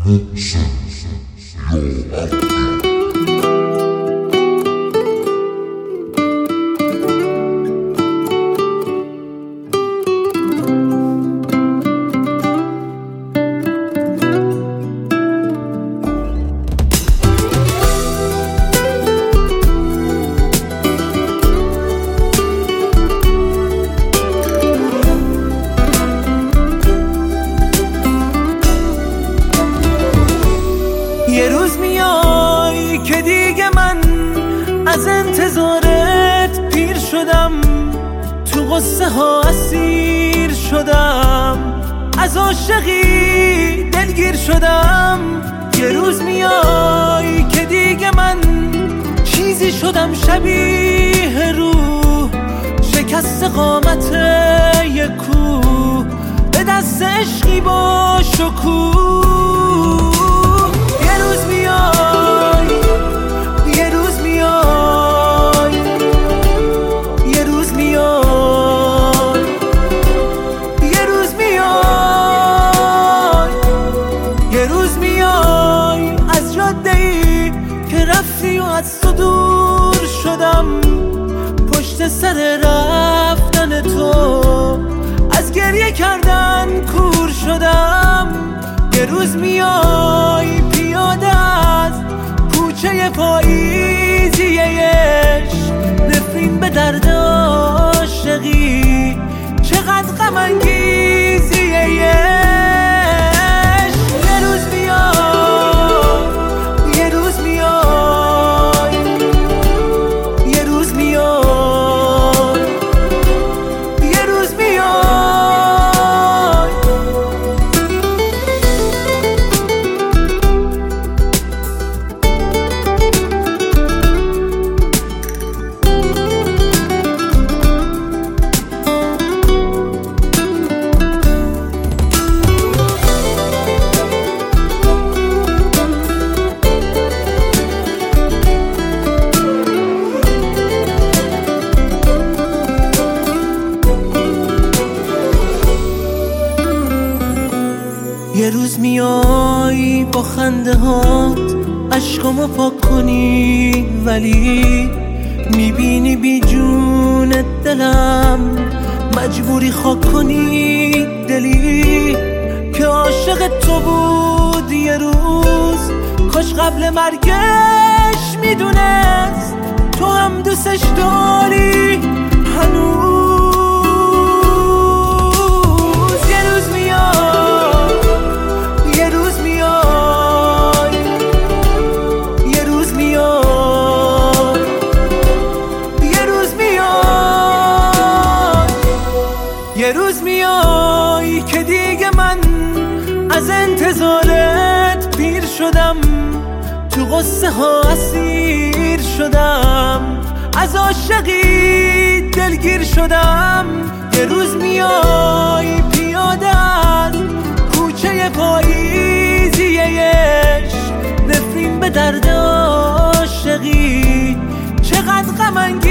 یه روز میای که دیگه من از انتظارت پیر شدم، تو غصه ها اسیر شدم، از عاشقی دلگیر شدم. یه روز میای که دیگه من چیزی شدم شبیه روح، شکست قامت یه کوه، به دست عشقی با شکوه. از تو دور شدم، پشت سر رفتن تو از گریه کردن کور شدم. یه روز میای پیاده از کوچه پاییزی عشق، نفرین به درد عاشقی، چقدر غم انگیزی عشق. یه روز میای با خنده هات عشقامو پاک کنی، ولی میبینی بی جون دلم مجبوری خاک کنی دلی که عاشق تو بود. یه روز کاش قبل مرگش میدونست تو هم دوستش داری هنوز. یه روز میای که دیگه من از انتظارت پیر شدم، تو غصه ها اسیر شدم، از عاشقی دلگیر شدم. یه روز میای پیاده از کوچه پاییزی عشق، نفرین به درد عاشقی، چقدر غم انگیز